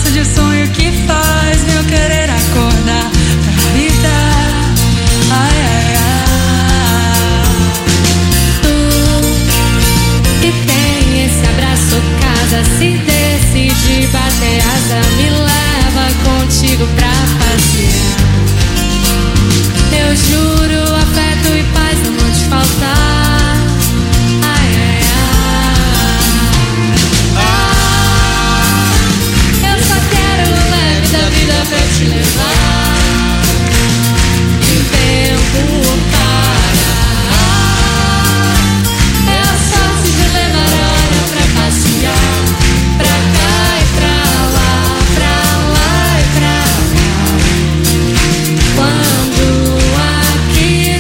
pedaço de sonho que faz meu querer acordar pra vida. Ai, ai, ai. Tu que tem esse abraço, casa, se decide bater asa, me leva contigo pra passear. Eu juro, afeto e paz não vão te faltar. Ai, ai, ai. Eu só quero o leve da vida pra te levar. E o tempo parar. É a sorte de levar hora pra passear. Pra cá e pra lá, pra lá e pra cá. Quando aqui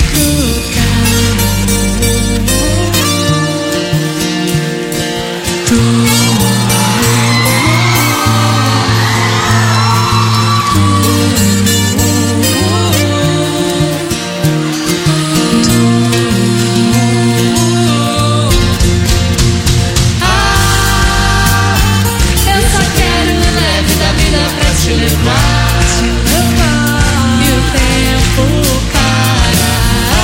eu só quero o leve da vida pra te levar. E o tempo parar.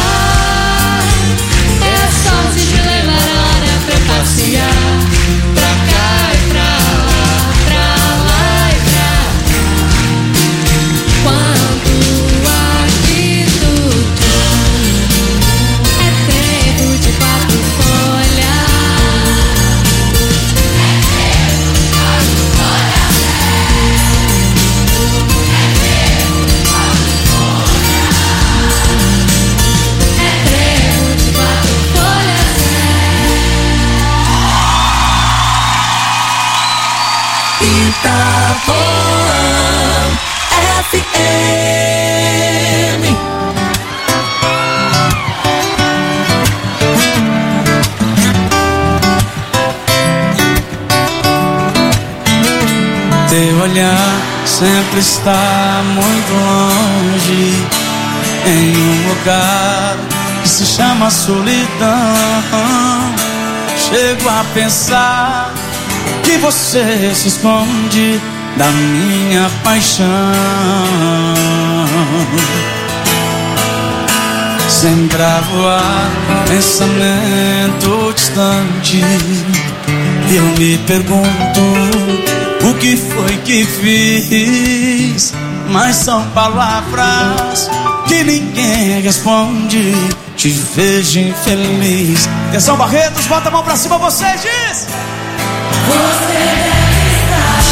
É a sorte de levar hora pra passear. Pra cá e pra lá e pra cá. Quando aqui tudo é tempo de 4 folhas. É trevo de 4 folhas. Itapuã FM. Teu olhar sempre está muito longe, em um lugar que se chama solidão. Chego a pensar que você se esconde da minha paixão. Sempre a voar, pensamento distante. Eu me pergunto o que foi que fiz, mas são palavras que ninguém responde. Te vejo infeliz. Atenção, Barretos, bota a mão pra cima, você diz. Você deve estar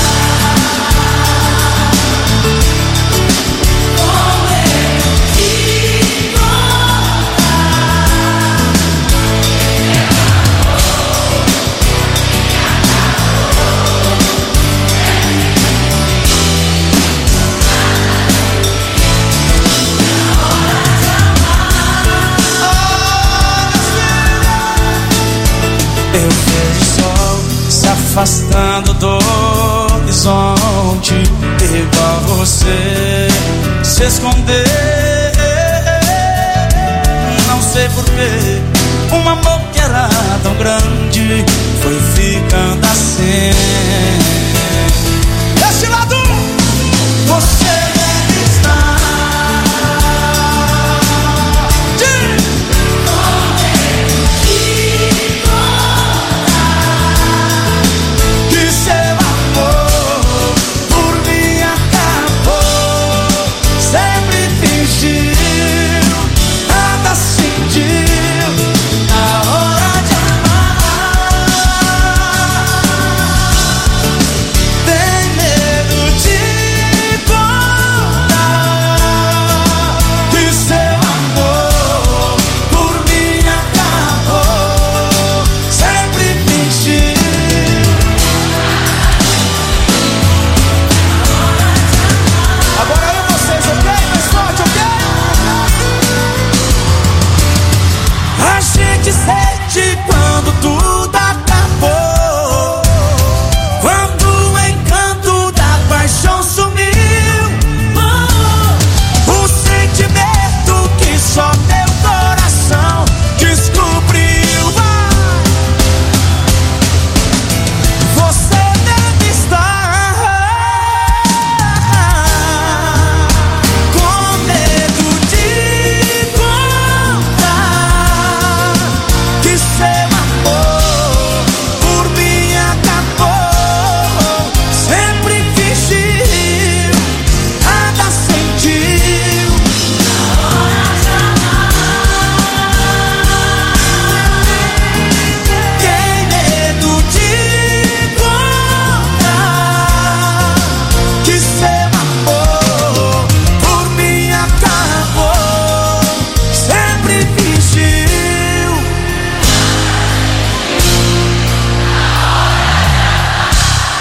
com eu te contar. Eu vejo o sol se afastando do horizonte, igual você se esconder. Não sei porquê, um amor que era tão grande foi ficando assim. Deste lado, você deve estar. Que seu amor por mim acabou. Sempre fingiu, nada sentiu. Na hora de amar,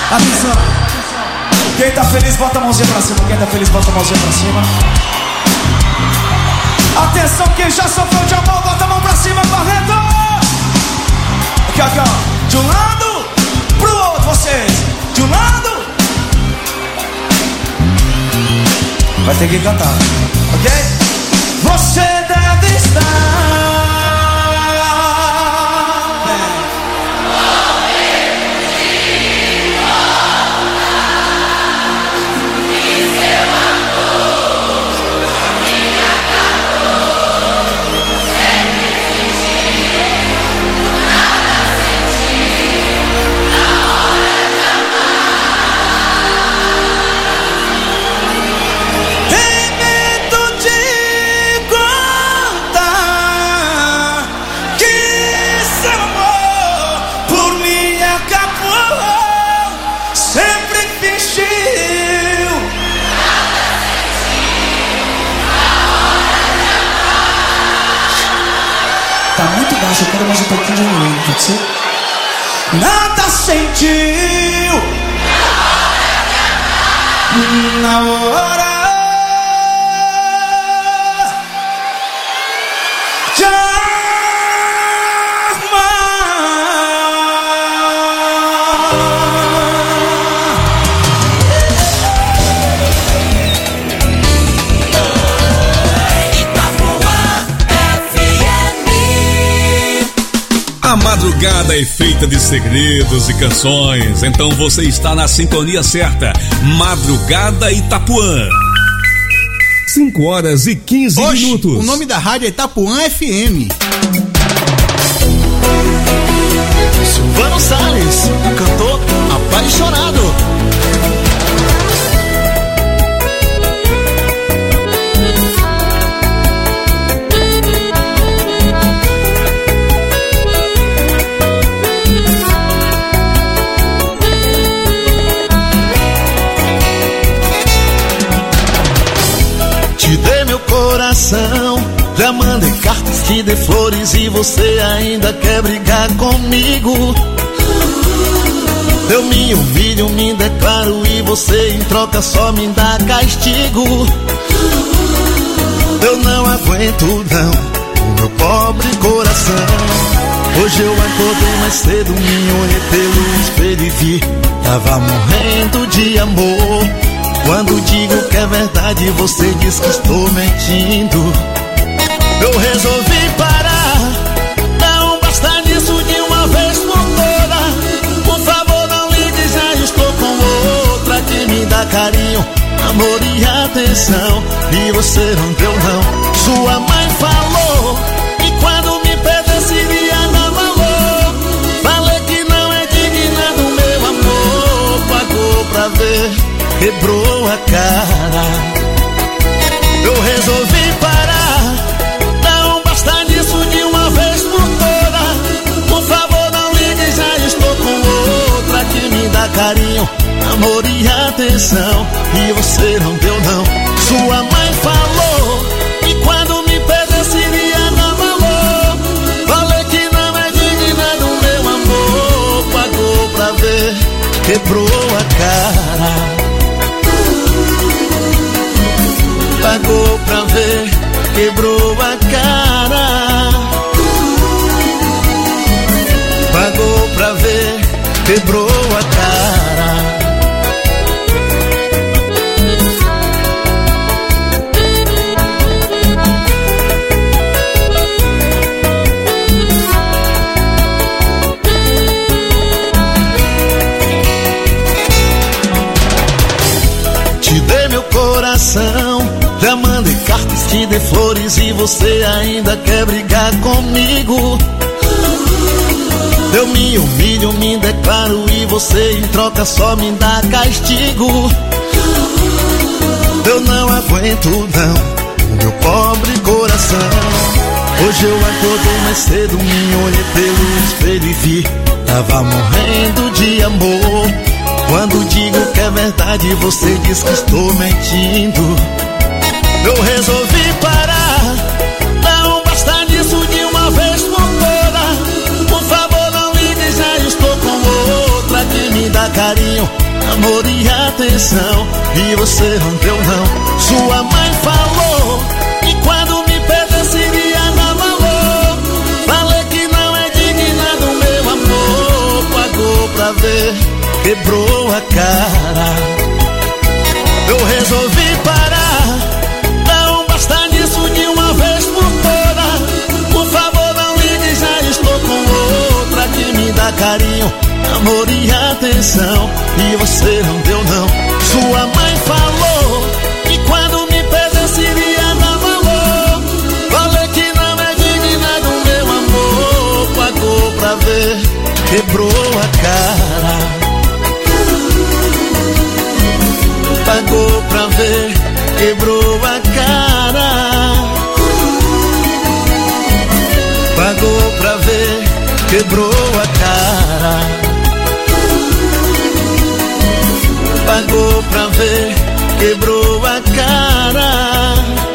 Atenção. Quem tá feliz, bota a mãozinha pra cima. Quem tá feliz, bota a mãozinha pra cima. Atenção, quem já sofreu de amor, bota a mão pra cima, correto. Aqui, aqui, ó. De um lado pro outro, vocês. De um lado. Vai ter que cantar, ok? Você deve estar eu quero mais um pouquinho de novo, pode ser? Nada sentiu na hora de amar. A madrugada é feita de segredos e canções, então você está na sintonia certa. Madrugada Itapuã. 5h15 minutos. O nome da rádio é Itapuã FM. Silvano Salles, cantor apaixonado. Te dei meu coração, já mandei cartas, te dei flores e você ainda quer brigar comigo. Eu me humilho, me declaro e você em troca só me dá castigo. Eu não aguento não, o meu pobre coração. Hoje eu acordei mais cedo, me olhei pelo espelho e vi, tava morrendo de amor. Quando digo que é verdade, você diz que estou mentindo. Eu resolvi parar, não basta nisso de uma vez por todas. Por favor não ligue, já estou com outra que me dá carinho, amor e atenção. E você não deu não. Sua mãe falou que quando me perdesse iria dar valor. Falei que não é digna do meu amor. Pagou pra ver, quebrou a cara. Eu resolvi parar, não basta nisso de uma vez por todas. Por favor não ligue, já estou com outra que me dá carinho, amor e atenção. E você não deu não. Sua mãe falou que quando me perdesse iria dar valor. Falei que não é digna do meu amor. Pagou pra ver, quebrou a cara. Pagou pra ver, quebrou a cara. Pagou pra ver, quebrou a cara. Te dei meu coração, já mandei cartas, te dei flores e você ainda quer brigar comigo. Eu me humilho, me declaro e você em troca só me dá castigo. Eu não aguento não, o meu pobre coração. Hoje eu acordei mais cedo, me olhei pelo espelho e vi, tava morrendo de amor. Quando digo que é verdade, você diz que estou mentindo. Eu resolvi parar, não basta nisso de uma vez por todas. Por favor não ligue, já estou com outra que me dá carinho, amor e atenção, e você não deu não. Sua mãe falou que quando me perdesse iria dar valor. Falei que não é digna do meu amor. Pagou pra ver, quebrou a cara. Eu resolvi parar, não basta disso de uma vez por todas. Por favor não ligue, já estou com outra que me dá carinho, amor e atenção, e você não deu não. Sua mãe falou que quando me perdesse iria dar valor. Falei que não é digna do meu amor. Pagou pra ver, quebrou a cara. Pagou pra ver, quebrou a cara. Pagou pra ver, quebrou a cara. Pagou pra ver, quebrou a cara.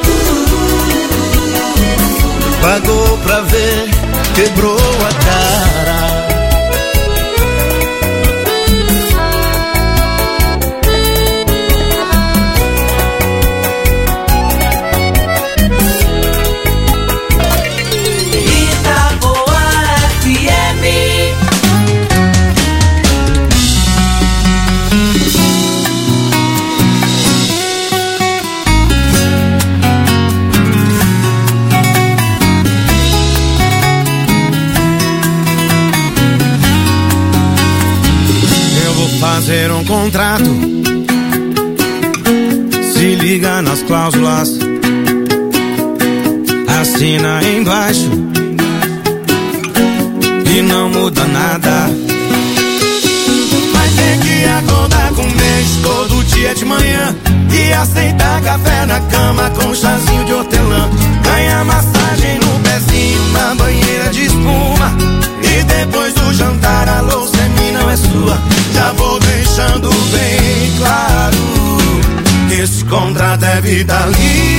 Pagou pra ver, quebrou a cara. Fazer um contrato, se liga nas cláusulas, assina embaixo e não muda nada. Vai ter que acordar com um beijo todo dia de manhã e aceitar café na cama com um chazinho de hortelã. Ganha massagem no pezinho na banheira de espuma, e depois do jantar a louça é minha, não é sua. Já vou deixando bem claro que esse contrato é vitalício.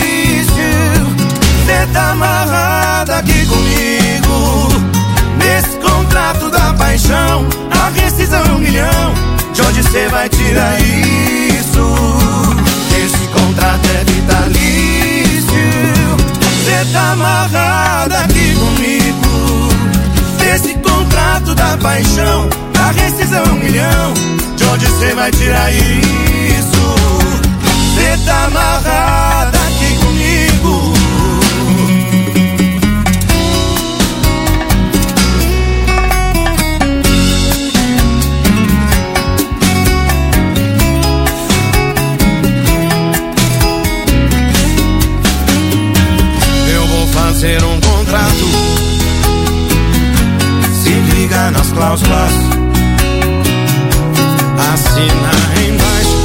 Cê tá amarrada aqui comigo nesse contrato da paixão. A rescisão é 1 milhão, de onde cê vai tirar isso? Esse contrato é vitalício. Cê tá amarrada aqui comigo nesse contrato da paixão. A rescisão é 1 milhão, de onde cê vai tirar isso? Cê tá amarrada aqui comigo. Eu vou fazer um contrato, se liga nas cláusulas, assina embaixo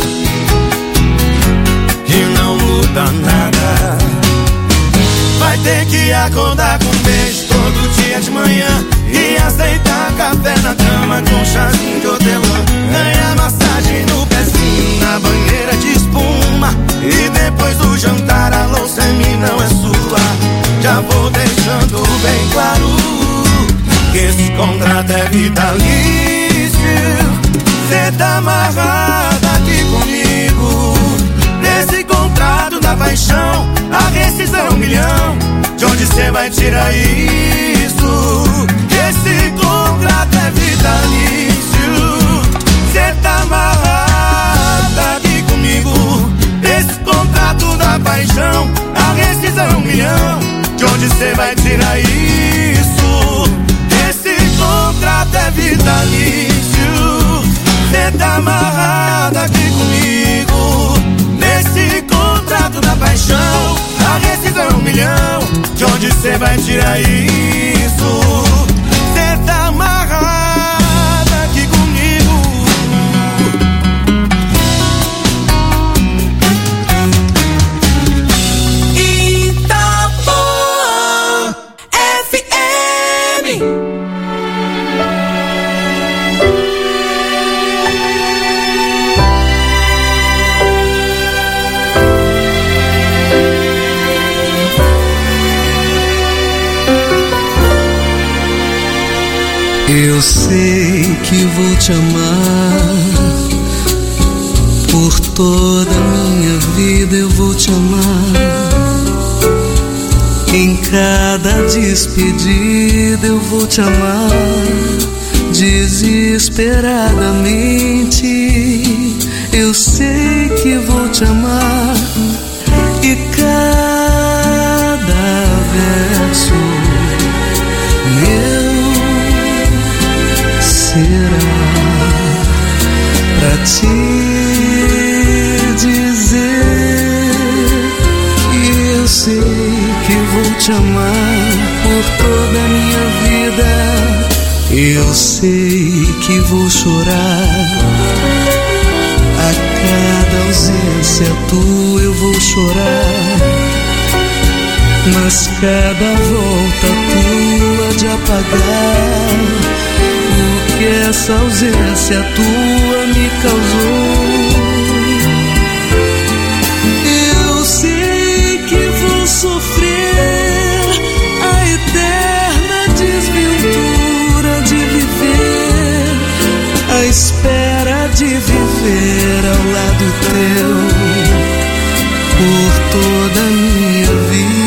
e não muda nada. Vai ter que acordar com um beijo todo dia de manhã e aceitar café na cama com um chazinho de hortelã. Ganhar massagem no pezinho na banheira de espuma, e depois do jantar a louça é minha, não é sua. Já vou deixando bem claro que esse contrato é vitalício. Cê tá amarrada aqui comigo nesse contrato da paixão. A rescisão é 1 milhão, de onde cê vai tirar isso? Esse contrato é vitalício. Cê tá amarrada aqui comigo nesse contrato da paixão. A rescisão é 1 milhão, de onde cê vai tirar isso? Esse contrato é vitalício. Cê tá amarrada aqui comigo nesse contrato da paixão. A rescisão é 1 milhão, de onde cê vai tirar isso? Cê tá amarrada aqui comigo. Itapuã FM. Eu sei que vou te amar toda a minha vida eu vou te amar. Em cada despedida eu vou te amar. Desesperadamente eu sei que vou te amar. E cada verso meu será pra te dizer. E eu sei que vou te amar por toda a minha vida. Eu sei que vou chorar. A cada ausência tua eu vou chorar. Mas cada volta tua de apagar o que essa ausência tua me causou. Eu sei que vou sofrer a eterna desventura de viver, a espera de viver ao lado teu por toda a minha vida.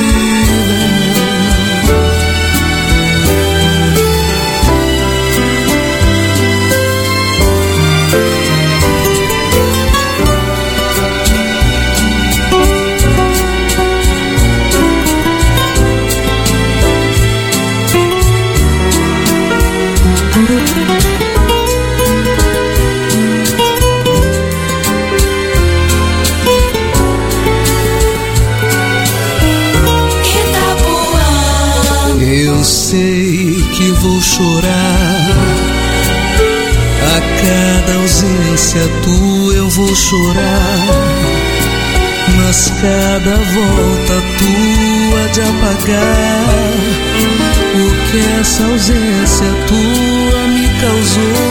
Eu sei que vou chorar. A cada ausência tua eu vou chorar. Mas cada volta tua de apagar o que essa ausência tua me causou.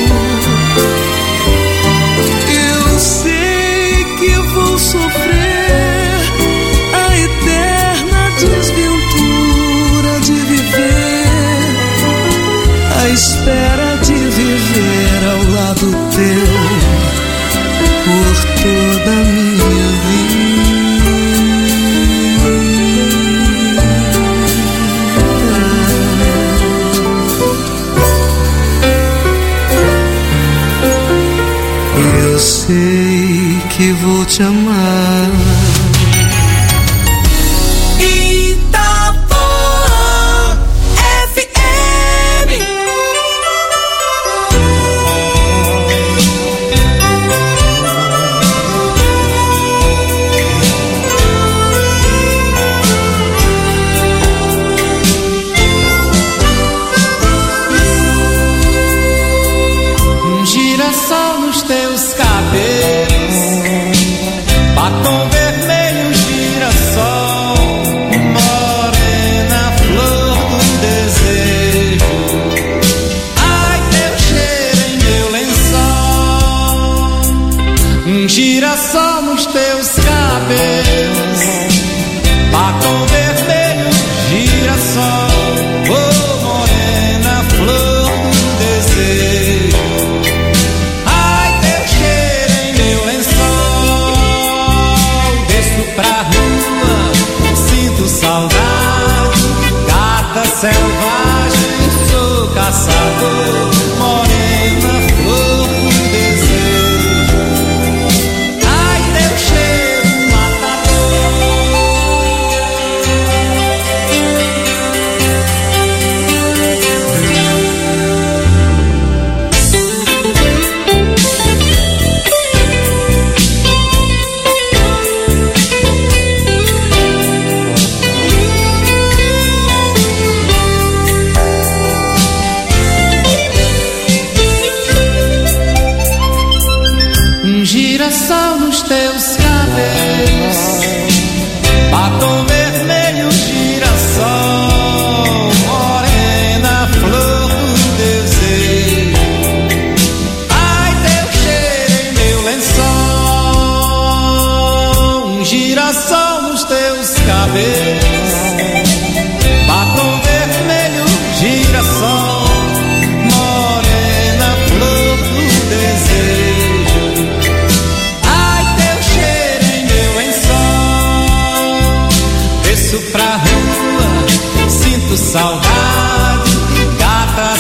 Eu sei que vou sofrer a eterna desventura de viver, a espera de viver ao lado teu por toda a minha vida. Eu sei que vou te amar. Girassol nos teus cabelos, batom vermelho, girassol, morena, flor do desejo. Ai, teu cheiro em meu lençol. Girassol nos teus cabelos, batom vermelho, girassol, oh, morena, flor do desejo. Pra rua, sinto saudade, gata selvagem, sou caçador, morena, flor do desejo. Ai, teu cheiro girassol nos teus cabelos, batom vermelho, girassol, morena, flor do desejo. Ai, teu cheiro em meu lençol. Girassol nos teus cabelos, batom vermelho, girassol, morena, flor do desejo.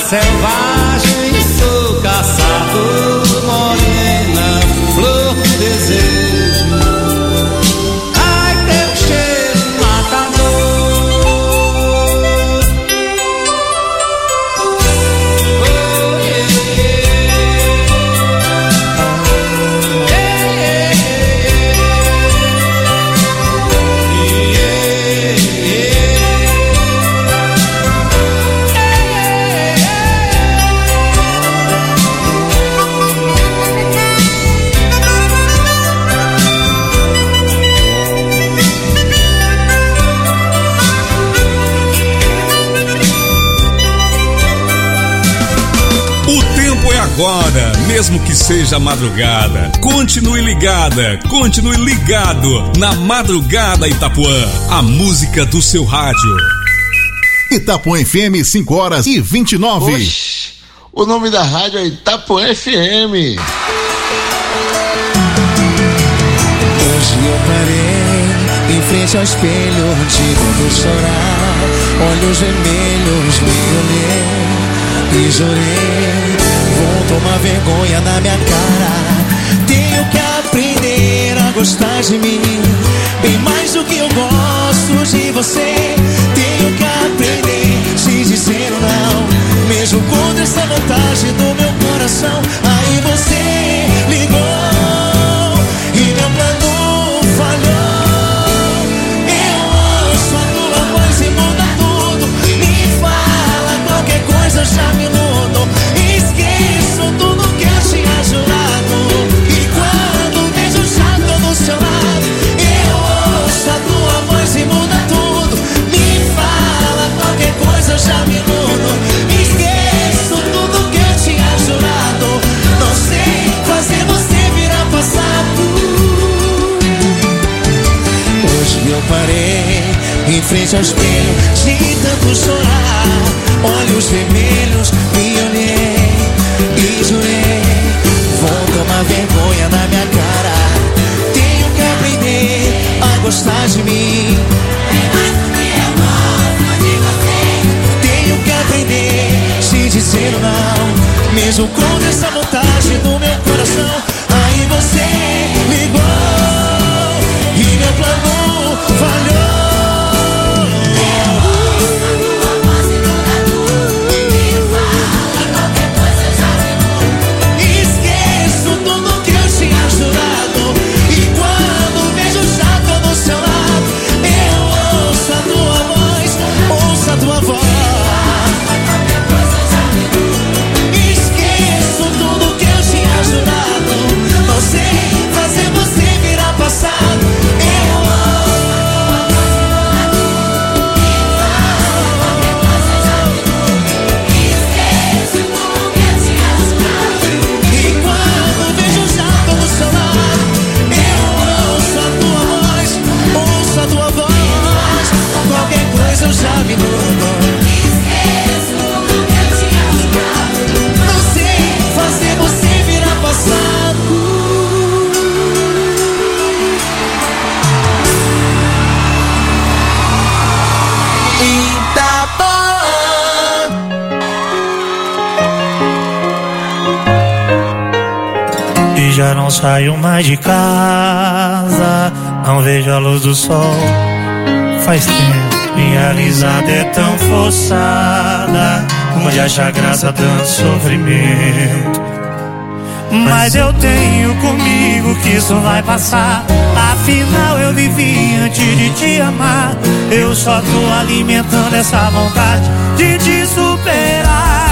selvagem, sou caçador, morena, flor do desejo. Ai, teu cheiro matador. Oh, yeah, Agora, mesmo que seja madrugada, continue ligada, continue ligado na Madrugada Itapuã, a música do seu rádio. Itapuã FM, 5h29. Oxi, o nome da rádio é Itapuã FM. Hoje eu parei em frente ao espelho, de tanto chorar, olhos vermelhos, me olhei e jurei. Vou tomar vergonha na minha cara. Tenho que aprender a gostar de mim, bem mais do que eu gosto de você. Tenho que aprender a te dizer não, mesmo contra essa vontade do meu coração. Aí você ligou e meu plano falhou. Eu ouço a tua voz e muda tudo. Me fala qualquer coisa, eu já me iludo. Esqueço tudo que eu tinha jurado. E quando vejo já tô do seu lado, eu ouço a tua voz e muda tudo. Me fala qualquer coisa, eu já me iludo. Esqueço tudo que eu tinha jurado. Não sei fazer você virar passado. Hoje eu parei em frente ao espelho, de tanto chorar, olhos vermelhos, me olhei e jurei. Vou tomar vergonha na minha cara. Tenho que aprender a gostar de mim, tenho que aprender a te dizer não, mesmo com essa vontade do meu coração. Aí você ligou e meu plano falhou. Já não saio mais de casa, não vejo a luz do sol. Faz tempo, minha risada é tão forçada, onde acha graça tanto sofrimento. Mas eu tenho comigo que isso vai passar. Afinal eu vivi antes de te amar. Eu só tô alimentando essa vontade de te superar.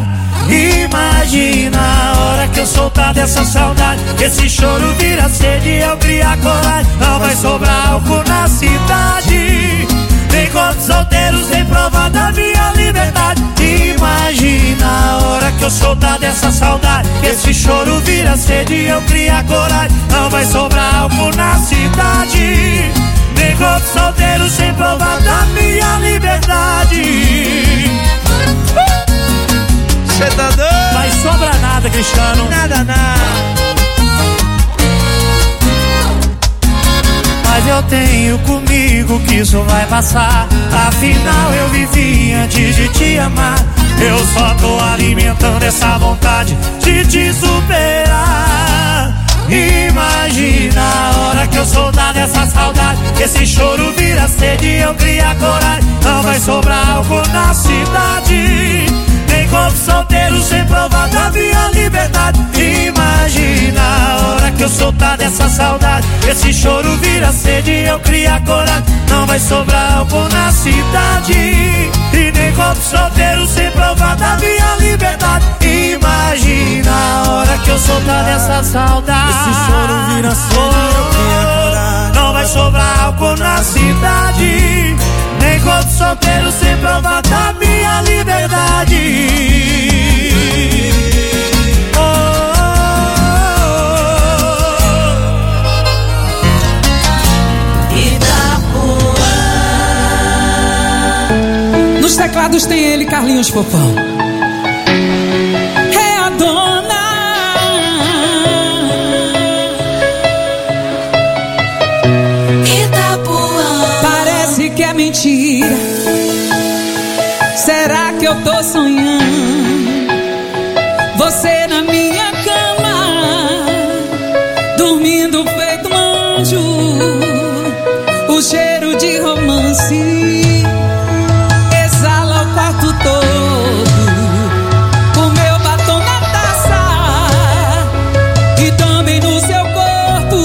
Imagina a hora que eu soltar dessa saudade, esse choro vira sede e eu criar coragem. Não vai sobrar álcool na cidade, nem corpos solteiros, nem prova da minha liberdade. Imagina a hora que eu soltar dessa saudade, esse choro vira sede e eu criar coragem. Não vai sobrar álcool na cidade, nem corpos solteiros, sem prova da minha liberdade. Cê tá doido? Vai sobrar nada, Cristiano. Nada, nada. Mas eu tenho comigo que isso vai passar. Afinal eu vivi antes de te amar. Eu só tô alimentando essa vontade de te superar. Imagina a hora que eu soltar dessa saudade, esse choro vira sede e eu criar coragem. Não vai sobrar álcool na cidade, nem corpo solteiro sem provar da minha liberdade. Imagina a hora que eu soltar dessa saudade, esse choro vira sede e eu criar coragem. Não vai sobrar álcool na cidade, e nem corpo solteiro sem provar da minha liberdade. Imagina a hora que eu soltar dessa saudade, esse choro vira sede e eu criar coragem. Não vai sobrar álcool na cidade, nem corpo solteiro sem provar da minha liberdade. Nos teclados tem ele, Carlinhos Popão. É a dona. Itapuã. Parece que é mentira. Será que eu tô sonhando? Você na minha cama, dormindo feito um anjo. O cheiro de romance exala o quarto todo. O meu batom na taça e também no seu corpo.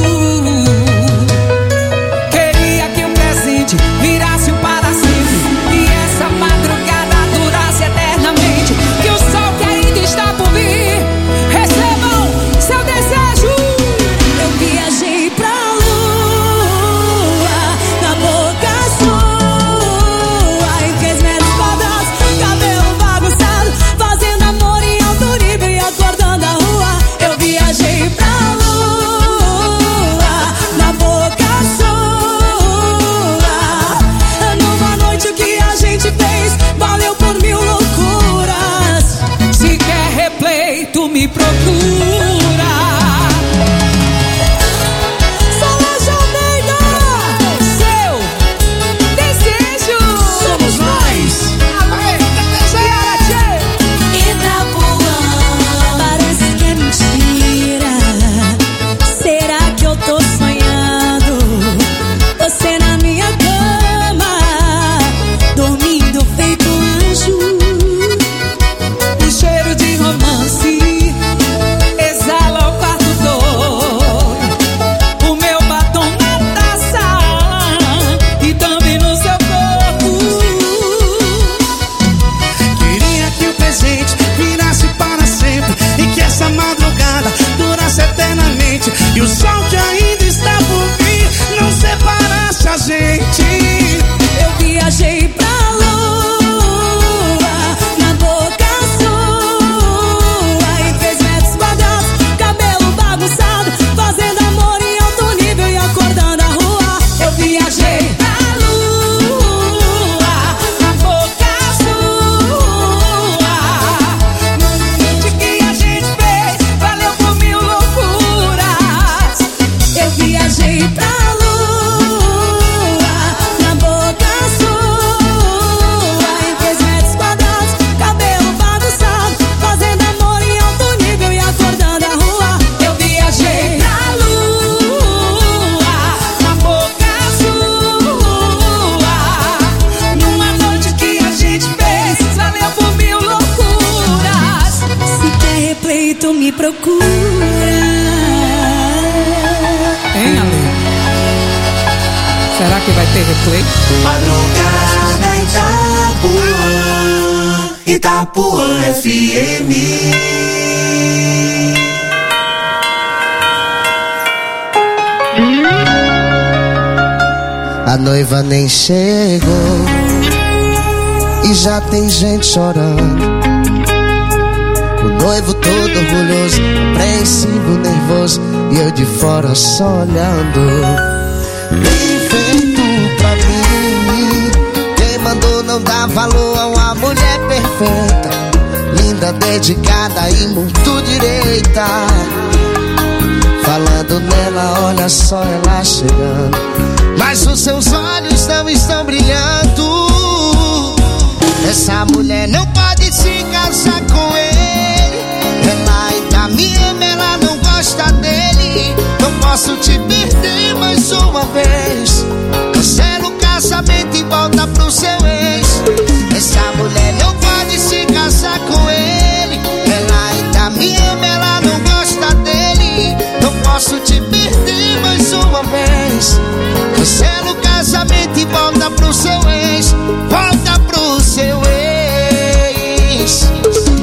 Queria que o presente virasse um para sempre e essa madrugada durasse eternamente. Que o sol que ainda está por vir recebam seu desejo. Eu viajei pra lua, na boca sua, em 3 metros quadrados, cabelo bagunçado, fazendo amor em alto nível e acordando a rua. Eu viajei pra lua, na boca sua, numa noite o que a gente fez valeu por 1000 loucuras. Se quer replay, tu me procura. Solange Almeida, Seu desejo. somos nós. Itapuã, parece que é mentira. Será que eu tô sonhando? Você na minha cama, dormindo feito um anjo. O cheiro de romance exala o quarto todo. O meu batom na taça e também no seu corpo. Queria que o presente virasse para sempre e que essa madrugada durasse eternamente. E o sol que ainda está por vir não separasse a gente. Eu viajei pra lua, na boca sua, em 3 metros quadrados, cabelo bagunçado, fazendo amor em alto nível e acordando a rua. Eu viajei pra lua, na boca sua, De que a gente fez valeu por 1000 loucuras. eu viajei pra lua, na boca sua, em 3 metros quadrados, cabelo bagunçado, fazendo amor em alto nível e acordando a rua. Eu viajei pra lua, Na boca sua, numa noite que a gente fez valeu por 1000 loucuras. se quer replay, tu me procura. Hein, Ale? Será que vai ter replay? Madrugada Itapuã, Itapuã FM. A noiva nem chegou e já tem gente chorando. O noivo todo orgulhoso, apreensivo, nervoso, e eu de fora só olhando. Bem feito pra mim, quem mandou não dar valor a uma mulher perfeita, linda, dedicada e muito direita. Falando nela, olha só ela chegando, mas os seus olhos não estão brilhando. Essa mulher não pode casar com ele. Ela ainda me ama, ela não gosta dele. Não posso te perder mais uma vez. Cancela o casamento e volta pro seu ex. Essa mulher não pode se casar com ele. Ela ainda me ama, ela não gosta dele. Não posso te perder mais uma vez. Cancela o casamento e volta pro seu ex. Volta pro seu ex.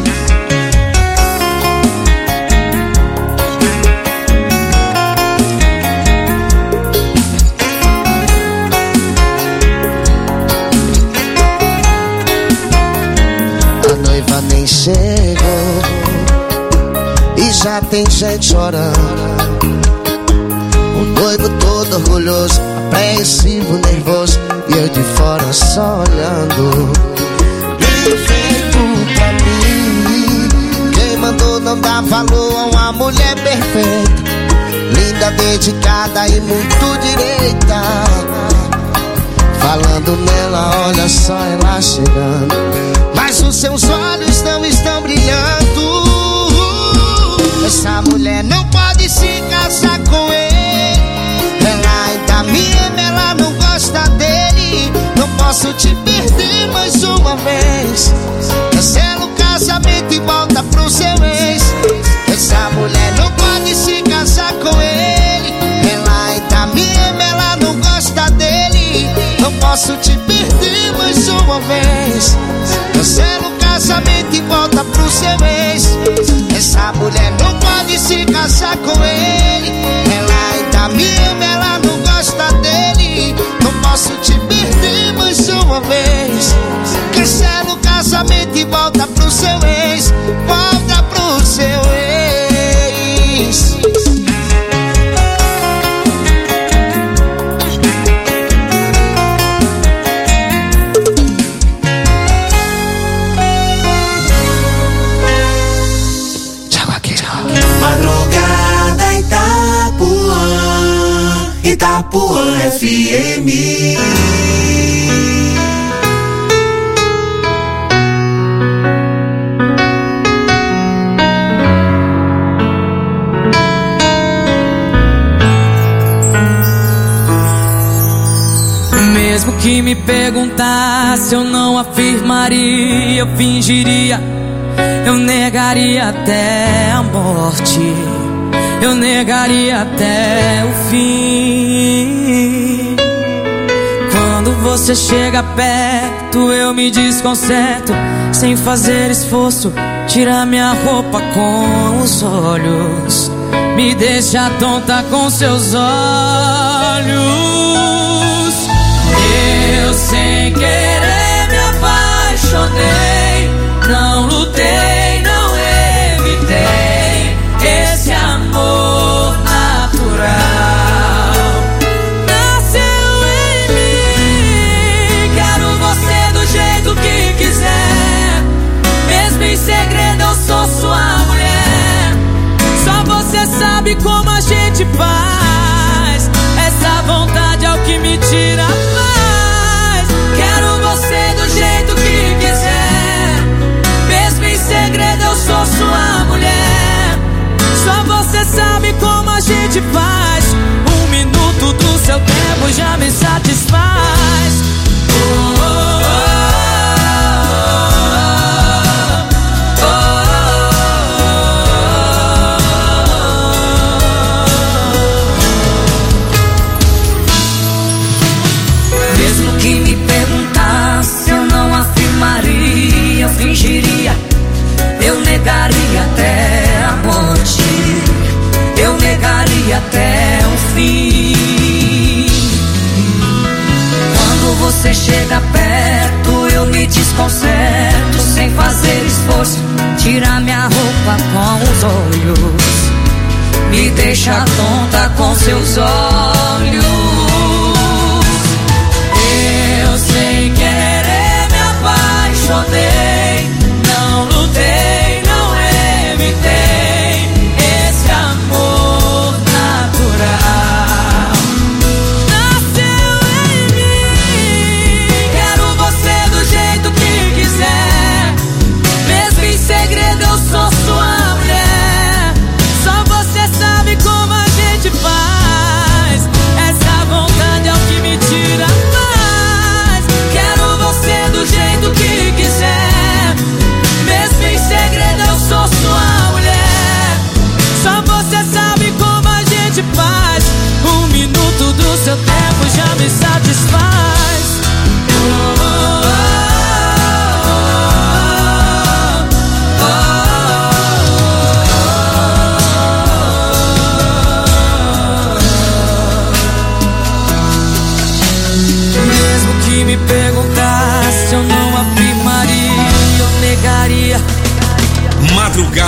A noiva nem chegou e já tem gente chorando. O noivo todo orgulhoso, apreensivo, nervoso, e eu de fora só olhando. Perfeito pra mim. Quem mandou não dar valor a uma mulher perfeita, linda, dedicada e muito direita. Falando nela, olha só ela chegando, mas os seus olhos não estão brilhando. Essa mulher não pode se casar com ele. Ela ainda me ama, ela não gosta dele. Não posso te perder mais uma vez. Cancela o casamento e volta pro seu ex. Essa mulher não pode se casar com ele. Ela ainda me ama, ela não gosta dele. Não posso te perder mais uma vez. Cancela o casamento e volta pro seu ex. Essa mulher não pode se casar com ele. Ela ainda me ama, ela não gosta dele. Não posso te perder mais uma vez. Cancela o casamento e volta pro seu ex. Volta pro seu ex. Madrugada Itapuã, Itapuã FM. Mesmo que me perguntasse, eu não afirmaria, eu fingiria, eu negaria até a morte, eu negaria até o fim. Quando você chega perto, eu me desconcerto, sem fazer esforço, tira minha roupa com os olhos, me deixa tonta com seus olhos. Eu sem querer me apaixonei, não lutei, não evitei esse amor natural. Nasceu em mim, quero você do jeito que quiser. Mesmo em segredo eu sou sua mulher. Só você sabe como a gente faz. Essa vontade é o que me tira a paz. Quero você do jeito que quiser. Mesmo em segredo eu sou sua mulher. Só você sabe como a gente faz. 1 minuto do seu tempo já me satisfaz. Mesmo que me perguntasse, eu não afirmaria, eu fingiria, eu negaria até a morte, eu negaria até o fim. Quando você chega perto, eu me desconcerto, sem fazer esforço, tira minha roupa com os olhos, me deixa tonta com seus olhos. Eu sem querer me apaixonei, não lutei, não evitei esse amor natural. Nasceu em mim, quero você do jeito que quiser. Mesmo em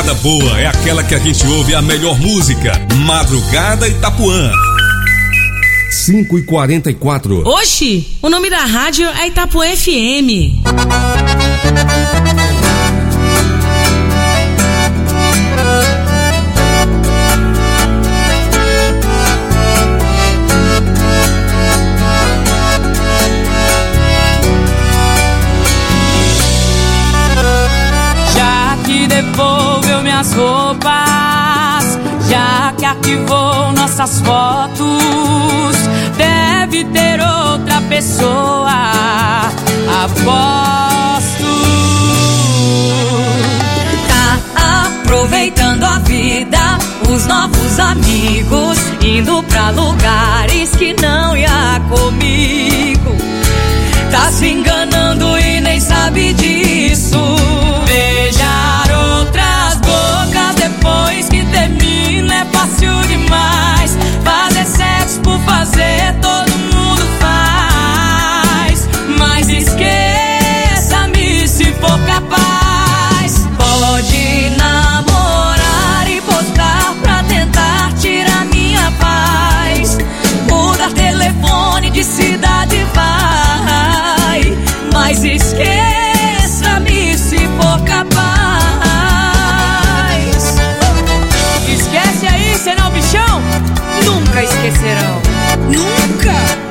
madrugada boa é aquela que a gente ouve a melhor música. Madrugada Itapuã. 5h44. Oxi, o nome da rádio é Itapuã FM. Já que devolveu minhas roupas, já que arquivou nossas fotos, deve ter outra pessoa, aposto. Tá aproveitando a vida, os novos amigos, indo pra lugares que não ia comigo. Tá se enganando e nem sabe disso. Beijar outras bocas depois que termina é fácil demais. Fazer sexo por fazer todo mundo faz. Mas esqueça-me se for capaz. Pode namorar e postar pra tentar tirar minha paz. Mudar telefone de cidade vai. Mas esqueça-me se for capaz. Esquece aí, senão bichão nunca esquecerão. Nunca.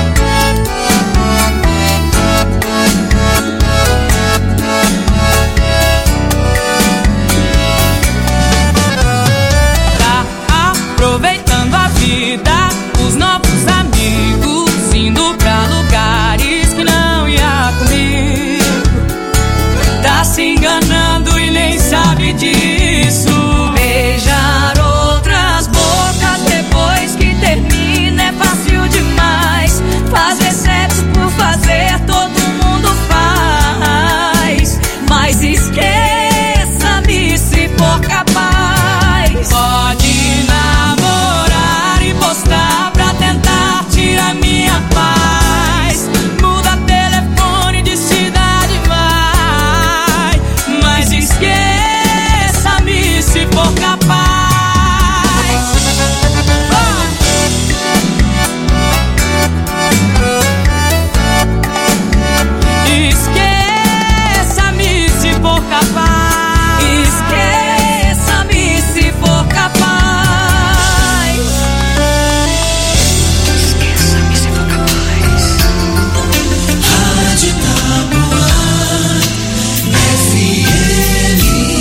Tá aproveitando a vida, os novos amigos, indo pra lugares que não ia comigo. Tá se enganando e nem sabe disso. Beijar outras bocas depois que termina é fácil demais. Fazer sexo por fazer todo mundo faz. Mas esqueça-me se for capaz. Pode namorar e postar pra tentar tirar minha paz. Muda telefone de cidade vai. Mas esqueça-me se for capaz. Esqueça-me se for capaz. Esqueça-me se for capaz. Esqueça-me se for capaz. Rádio Itapuã FM.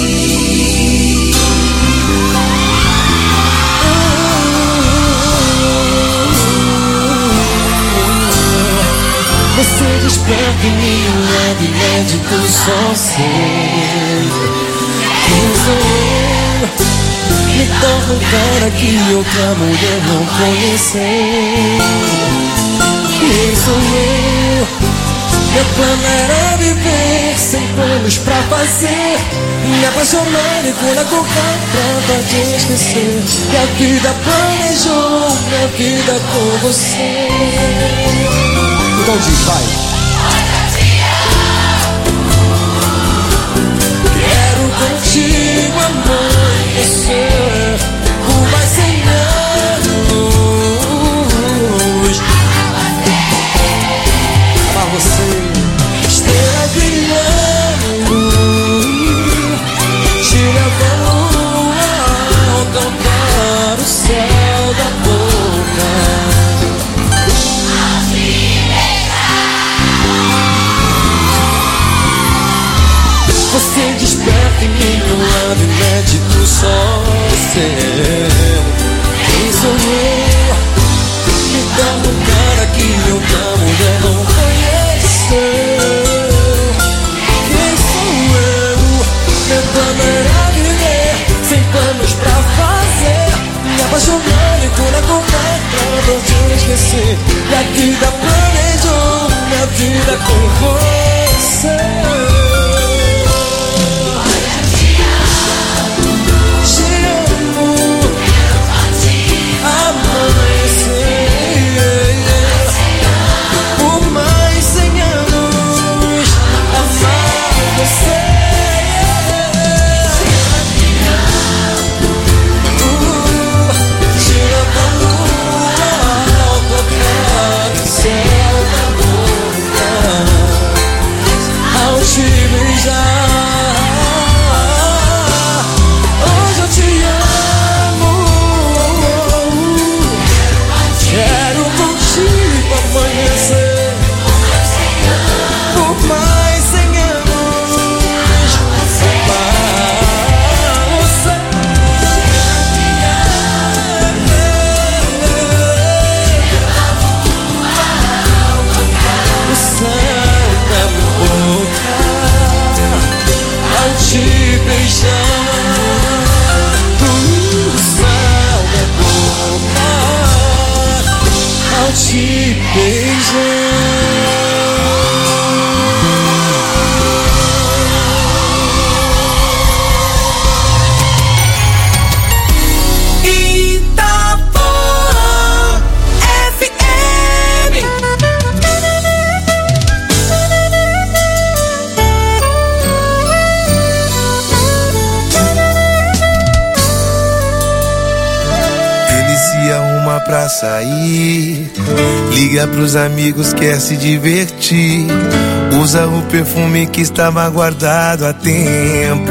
Você desperta em mim um leve médico só sei. Quem sou eu? Me torna um cara que outra mulher não conheceu. Quem sou eu? Meu plano era viver sem planos pra fazer. Me apaixonar e curar qualquer pra te esquecer. E a vida planejou minha vida com você. Então diz, vai. Quero contigo amanhecer por mais 100 anos. Amar você, estrela brilhando, te levando ao cantar o céu da boca. Você desperta em mim um lado inédito só seu. Quem sou eu? Me dá um cara que outra mulher não conheceu. Quem sou eu? Meu plano era viver sem planos pra fazer. Me apaixonar e curar qualquer pra não te esquecer. E a vida planejou minha vida com você. chama pra sair, liga pros amigos, quer se divertir. Usa o perfume que estava guardado há tempo.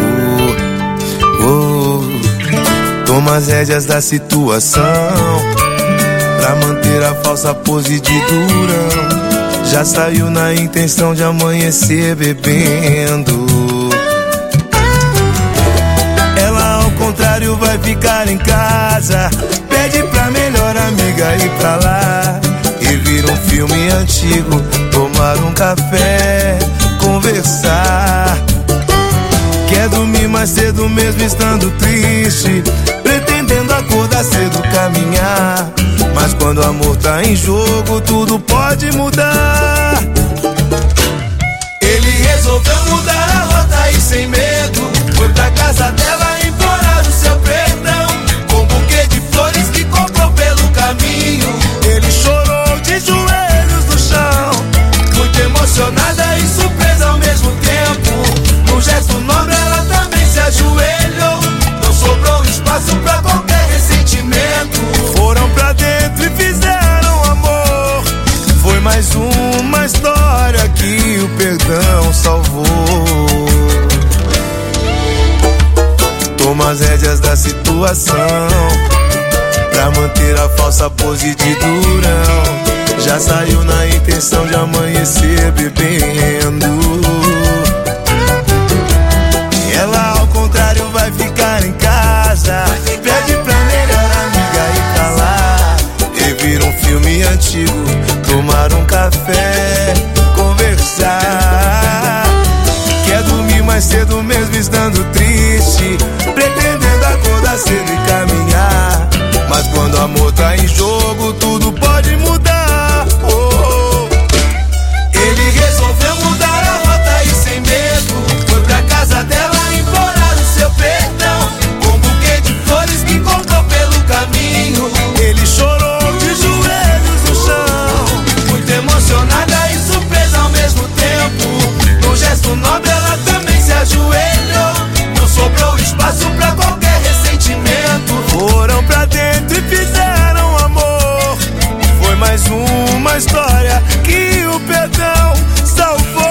Toma as rédeas da situação pra manter a falsa pose de durão. Já saiu na intenção de amanhecer bebendo. Ela ao contrário vai ficar em casa, pede pra melhor amiga ir pra lá, revir um filme antigo, tomar um café, conversar. Quer dormir mais cedo mesmo estando triste, pretendendo acordar cedo, caminhar. Mas quando o amor tá em jogo, tudo pode mudar. Ele resolveu mudar a rota e sem medo foi pra casa dela implorar o seu perdão, com um buquê de flores que comprou pelo caminho. Ele chorou de joelhos no chão, muito emocionada e surpresa ao mesmo tempo. Num gesto nobre ela também se ajoelhou, não sobrou espaço pra qualquer ressentimento. Foram pra dentro e fizeram amor. Foi mais uma história que o perdão salvou. Toma as rédeas da situação pra manter a falsa pose de durão. Já saiu na intenção de amanhecer bebendo. Ela ao contrário vai ficar em casa, pede pra melhor amiga ir pra lá, revir um filme antigo, tomar um café, conversar. Quer dormir mais cedo mesmo estando triste, pretendendo acordar cedo e caminhar. Mas quando o amor tá em jogo, tudo pode mudar. Ele resolveu mudar a rota e sem medo foi pra casa dela implorar o seu perdão, com um buquê de flores que comprou pelo caminho. Ele chorou de joelhos no chão, muito emocionada e surpresa ao mesmo tempo. Num gesto nobre ela também se ajoelhou, não sobrou espaço pra qualquer ressentimento. Foram pra dentro e fizeram amor. Foi mais uma história que o perdão salvou.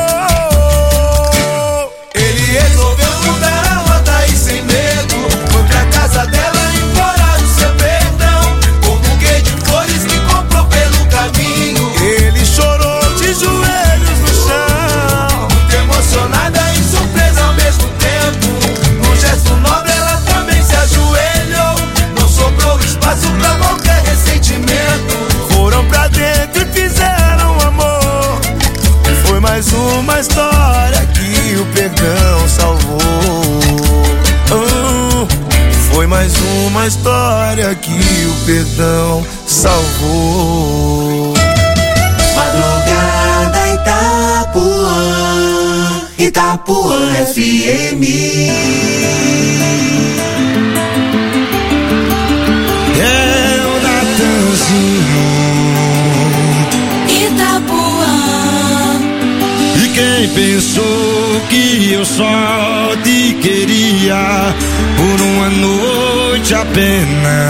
Ele resolveu mudar a rota e sem medo foi pra casa dela implorar o seu perdão, com um buquê de flores que comprou pelo caminho. Ele chorou de joelhos no chão, muito emocionada e surpresa ao mesmo tempo. Num gesto nobre ela também se ajoelhou, não sobrou espaço pra qualquer ressentimento. Foram pra dentro e fizeram amor. Foi mais uma história que o perdão salvou. Foi mais uma história que o perdão salvou. Madrugada Itapuã, Itapuã FM. É o Natanzinho, Itapuã. e quem pensou que eu só te queria por uma noite apenas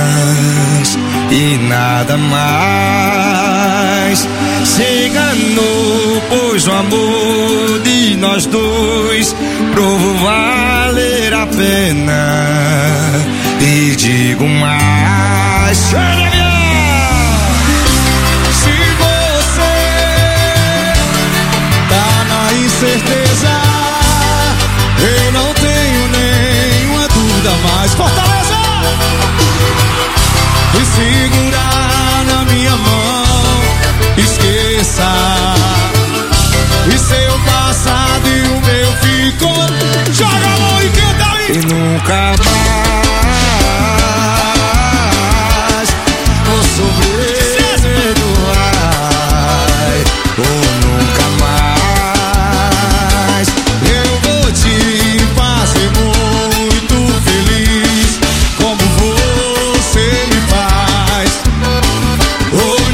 e nada mais, se enganou, pois o amor de nós dois provou valer a pena. E digo mais, se você tá na incerteza, eu não tenho nenhuma dúvida mais. Fortaleza! E segurar na minha mão, esqueça. E seu passado e o meu ficou. Joga a mão e canta aí! E nunca mais vou sofrer. Ou nunca mais eu vou te fazer muito feliz como você me faz. Oh,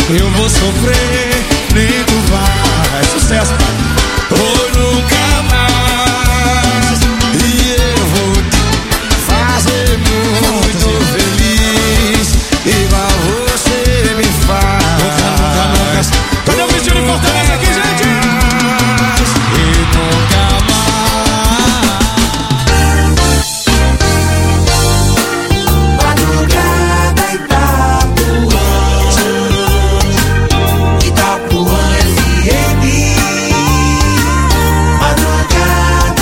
eu vou sofrer, nem tu vai. Sucesso, ou nunca mais. E eu vou te fazer muito feliz, igual você me faz. Cadê o vídeo de Fortaleza aqui, gente? E nunca Madrugada Itapuã FM. Madrugada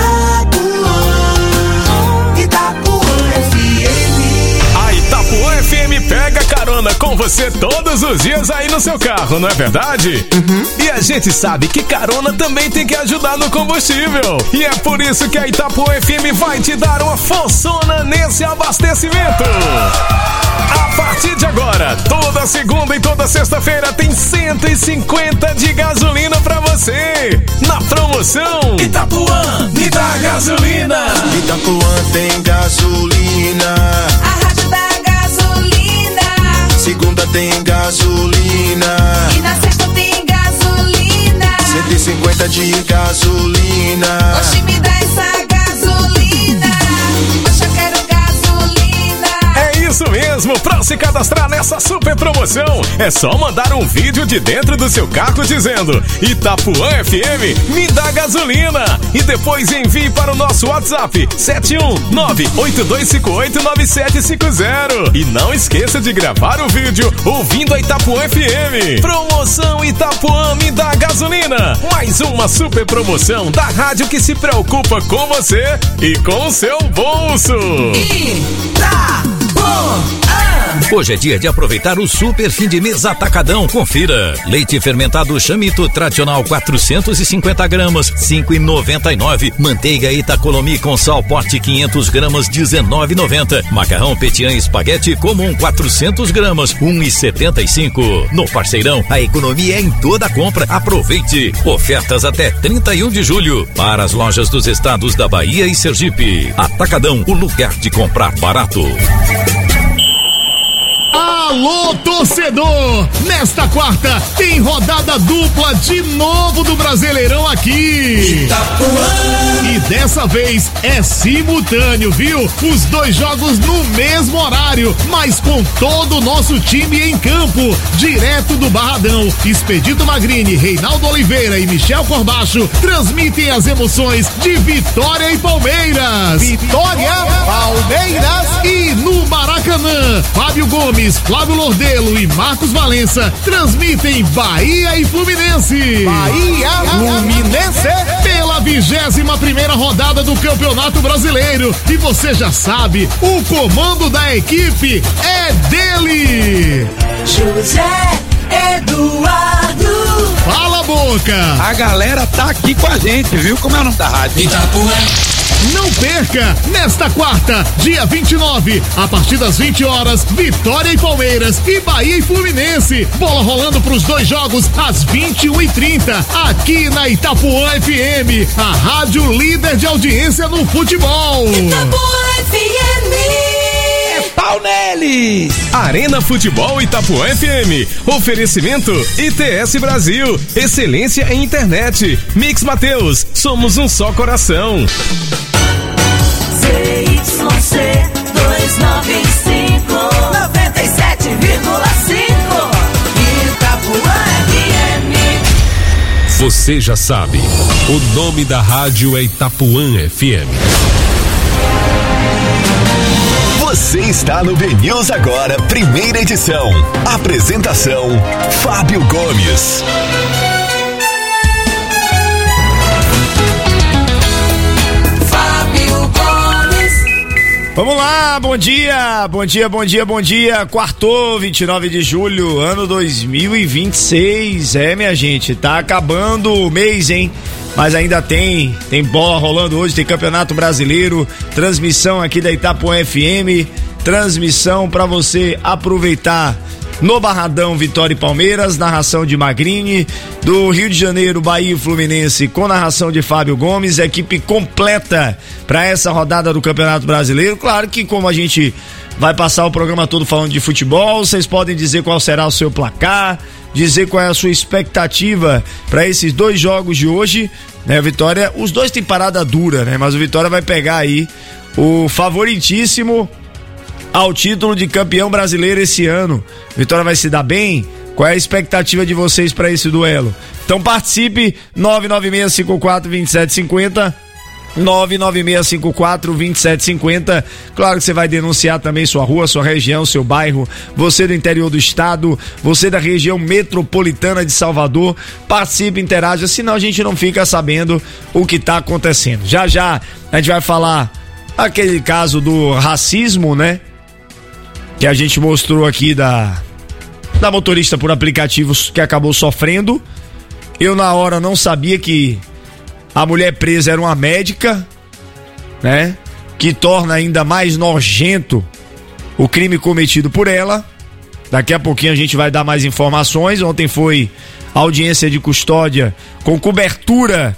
Itapuã FM. A Itapuã FM pega carona com você todos os dias aí no seu carro, não é verdade? E a gente sabe que carona também tem que ajudar no combustível. E é por isso que a Itapuã FM vai te dar uma forçona nesse abastecimento. A partir de agora, toda segunda e toda sexta-feira tem 150 de gasolina pra você. Na promoção Itapuã me dá gasolina. Itapuã tem gasolina. A rádio da gasolina. Segunda tem gasolina. E na sexta tem gasolina. 150 de gasolina. Oxe, me dá essa gasolina. Oxe, eu quero gasolina. É isso mesmo, pra se cadastrar nessa super promoção, é só mandar um vídeo de dentro do seu carro dizendo Itapuã FM me dá gasolina e depois envie para o nosso WhatsApp 71982589750 e não esqueça de gravar o vídeo ouvindo a Itapuã FM. Promoção Itapuã me dá gasolina, mais uma super promoção da rádio que se preocupa com você e com o seu bolso. Hoje é dia de aproveitar o super fim de mês Atacadão. Confira. Leite fermentado Chamito tradicional 450 gramas, 5,99. Manteiga Itacolomi com sal pote 500 gramas, 19,90. Macarrão Petian espaguete comum 400 gramas, 1,75. No Parceirão, a economia é em toda a compra. Aproveite. Ofertas até 31 de julho para as lojas dos estados da Bahia e Sergipe. Atacadão, o lugar de comprar barato. Alô, torcedor! Nesta quarta tem rodada dupla de novo do Brasileirão aqui. Itapuã. E dessa vez é simultâneo, viu? Os dois jogos no mesmo horário, mas com todo o nosso time em campo. Direto do Barradão, Expedito Magrini, Reinaldo Oliveira e Michel Corbacho transmitem as emoções de Vitória e Palmeiras. Vitória, Palmeiras e no Maracanã, Fábio Gomes, Flávio Lordelo e Marcos Valença transmitem Bahia e Fluminense. Bahia, Fluminense pela 21ª rodada do Campeonato Brasileiro. E você já sabe, o comando da equipe é dele. José Eduardo. Fala, Boca. A galera tá aqui com a gente, viu? Como é o nome da rádio? Itapuã. Não perca, nesta quarta, dia 29, a partir das 20 horas, Vitória e Palmeiras e Bahia e Fluminense. Bola rolando pros dois jogos às 21h30, aqui na Itapuã FM, a rádio líder de audiência no futebol. Itapuã FM. Pau neles! Arena Futebol Itapuã FM. Oferecimento ITS Brasil. Excelência em internet. Mix Mateus. Somos um só coração. ZYC 295 97,5 Itapuã FM. Você já sabe, o nome da rádio é Itapuã FM. Você está no BNews Agora, primeira edição. Apresentação, Fábio Gomes. Vamos lá, bom dia, bom dia, bom dia, bom dia. Quartou, 29 de julho, ano 2026. É, minha gente, tá acabando o mês, hein? Mas ainda tem bola rolando hoje, tem Campeonato Brasileiro, transmissão aqui da Itapuã FM, transmissão pra você aproveitar no Barradão, Vitória e Palmeiras, narração de Magrini, do Rio de Janeiro, Bahia e Fluminense, com narração de Fábio Gomes, equipe completa para essa rodada do Campeonato Brasileiro. Claro que como a gente vai passar o programa todo falando de futebol. Vocês podem dizer qual será o seu placar, dizer qual é a sua expectativa para esses 2 jogos de hoje, né? Vitória, os dois têm parada dura, né? Mas o Vitória vai pegar aí o favoritíssimo ao título de campeão brasileiro esse ano. Vitória vai se dar bem? Qual é a expectativa de vocês para esse duelo? Então participe, 996542750, 996542750. Claro que você vai denunciar também sua rua, sua região, seu bairro, você do interior do estado, você da região metropolitana de Salvador. Participe, interaja, senão a gente não fica sabendo o que tá acontecendo. Já já a gente vai falar aquele caso do racismo, né? Que a gente mostrou aqui da motorista por aplicativos que acabou sofrendo. Eu na hora não sabia que a mulher presa era uma médica, né? Que torna ainda mais nojento o crime cometido por ela. Daqui a pouquinho a gente vai dar mais informações. Ontem foi audiência de custódia com cobertura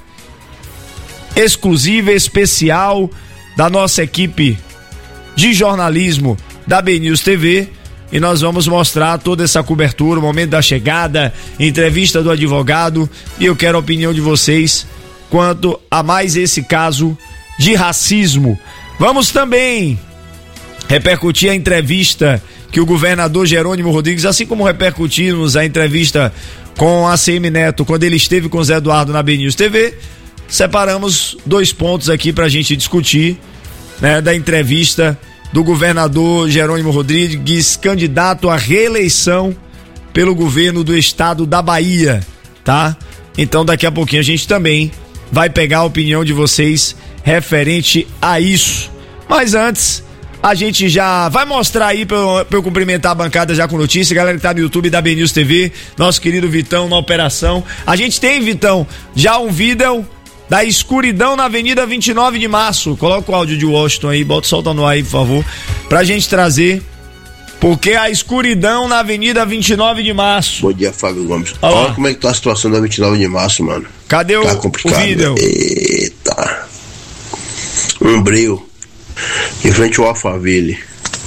exclusiva, especial da nossa equipe de jornalismo da BNews TV. E nós vamos mostrar toda essa cobertura, o momento da chegada, entrevista do advogado. E eu quero a opinião de vocês quanto a mais esse caso de racismo. Vamos também repercutir a entrevista que o governador Jerônimo Rodrigues, assim como repercutimos a entrevista com a ACM Neto quando ele esteve com o Zé Eduardo na BNews TV. Separamos 2 pontos aqui pra gente discutir, né, da entrevista do governador Jerônimo Rodrigues, candidato à reeleição pelo governo do estado da Bahia, tá? Então daqui a pouquinho a gente também vai pegar a opinião de vocês referente a isso. Mas antes, a gente já vai mostrar aí pra eu cumprimentar a bancada já com notícia, galera que tá no YouTube da BNews TV, nosso querido Vitão na operação. A gente tem, Vitão, já um vídeo da escuridão na Avenida 29 de Março. Coloca o áudio de Washington aí, solta no ar aí, por favor, pra gente trazer, porque a escuridão na Avenida 29 de Março. Bom dia, Fábio Gomes. Olha como é que tá a situação da 29 de Março, mano. Cadê tá complicado, o vídeo? Eita. Um breu em frente ao Alphaville.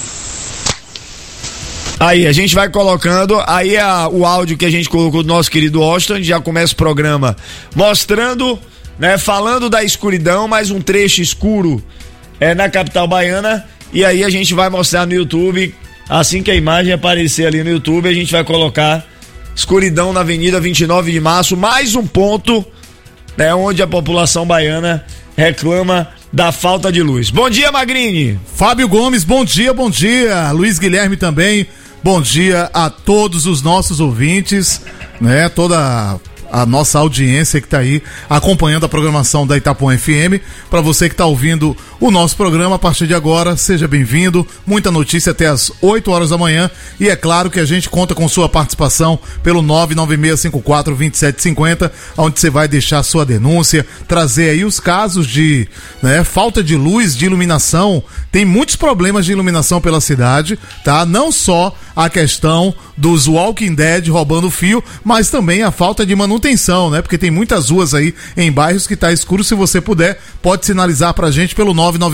Aí, a gente vai colocando, aí o áudio que a gente colocou do nosso querido Washington. A gente já começa o programa mostrando, né, falando da escuridão, mais um trecho escuro na capital baiana. E aí a gente vai mostrar no YouTube, assim que a imagem aparecer ali no YouTube, a gente vai colocar escuridão na Avenida 29 de Março, mais um ponto, né, onde a população baiana reclama da falta de luz. Bom dia, Magrini. Fábio Gomes, bom dia, bom dia. Luiz Guilherme também, bom dia a todos os nossos ouvintes, né, toda a nossa audiência que tá aí acompanhando a programação da Itapuã FM. Para você que tá ouvindo o nosso programa a partir de agora, seja bem-vindo. Muita notícia até as 8 horas da manhã, e é claro que a gente conta com sua participação pelo 996542750, onde você vai deixar sua denúncia, trazer aí os casos de, né, falta de luz, de iluminação. Tem muitos problemas de iluminação pela cidade, tá? Não só a questão dos Walking Dead roubando fio, mas também a falta de manutenção, né? Porque tem muitas ruas aí em bairros que tá escuro. Se você puder, pode sinalizar pra gente pelo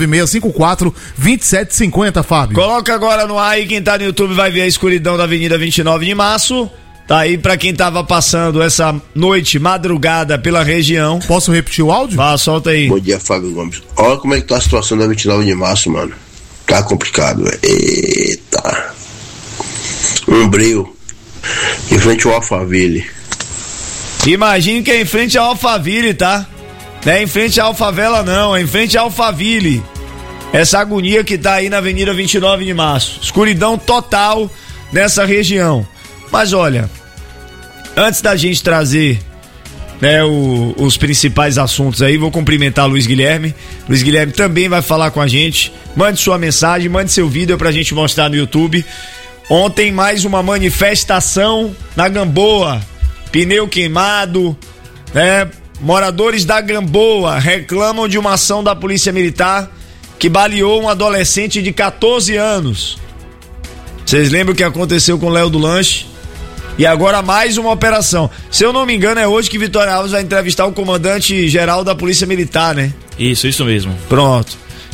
996542750, Fábio. Coloca agora no ar aí, quem tá no YouTube vai ver a escuridão da Avenida 29 de Março. Tá aí pra quem tava passando essa noite, madrugada pela região. Posso repetir o áudio? Vá, solta aí. Bom dia, Fábio Gomes. Olha como é que tá a situação da 29 de Março, mano. Tá complicado, velho. Eita. Um breu em frente ao Alphaville. Imagine que é em frente ao Alphaville, tá? Não é em frente à Alfavela não, é em frente ao Alphaville. Essa agonia que tá aí na Avenida 29 de Março. Escuridão total nessa região. Mas olha, antes da gente trazer, né, os principais assuntos aí, vou cumprimentar Luiz Guilherme. Luiz Guilherme também vai falar com a gente. Mande sua mensagem, mande seu vídeo pra gente mostrar no YouTube. Ontem mais uma manifestação na Gamboa, pneu queimado, né? Moradores da Gamboa reclamam de uma ação da Polícia Militar que baleou um adolescente de 14 anos. Vocês lembram o que aconteceu com o Léo do Lanche? E agora mais uma operação. Se eu não me engano, é hoje que Vitória Alves vai entrevistar o comandante-geral da Polícia Militar, né? Isso mesmo. Pronto.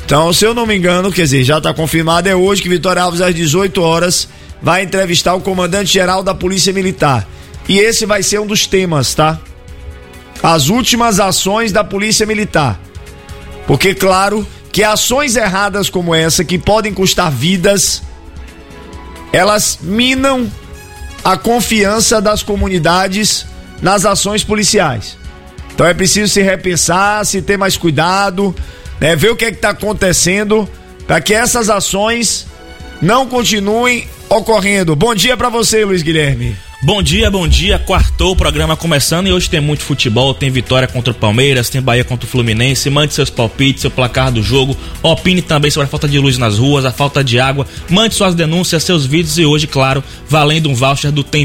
Então, se eu não me engano, quer dizer, já está confirmado, é hoje que Vitória Alves, às 18 horas, vai entrevistar o comandante-geral da Polícia Militar. E esse vai ser um dos temas, tá? As últimas ações da Polícia Militar. Porque, claro, que ações erradas como essa, que podem custar vidas, elas minam a confiança das comunidades nas ações policiais. Então é preciso se repensar, se ter mais cuidado, né, ver o que é que está acontecendo para que essas ações não continuem ocorrendo. Bom dia para você, Luiz Guilherme. Bom dia, quartou o programa começando e hoje tem muito futebol, tem vitória contra o Palmeiras, tem Bahia contra o Fluminense. Mande seus palpites, seu placar do jogo, opine também sobre a falta de luz nas ruas, a falta de água, mande suas denúncias, seus vídeos e hoje, claro, valendo um voucher do Tem